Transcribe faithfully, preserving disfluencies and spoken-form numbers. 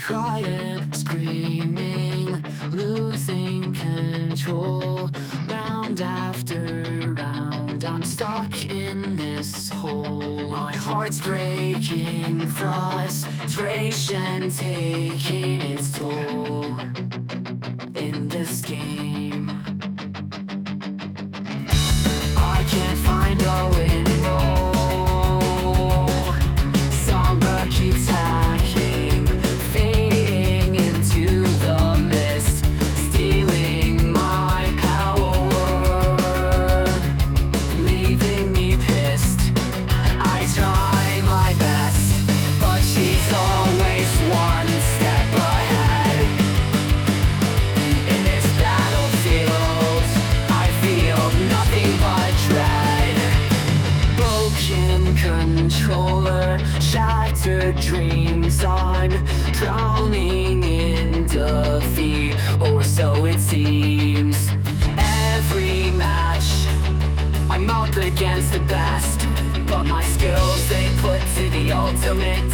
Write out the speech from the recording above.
crying, screaming, losing control. Round after round, I'm stuck in this hole. My heart's breaking, frustration taking its toll in this game. I can't find a way to roll. Somber keeps hacking, fading into the mist, stealing my power, leaving me pissed. I try my best, but she's always one step ahead. In this battlefield, I feel nothing but dread. Broken controller, shattered dreams, I'm drowning in defeat, or so it seems. Every match, I'm up against the best, but my skills, they put to the ultimate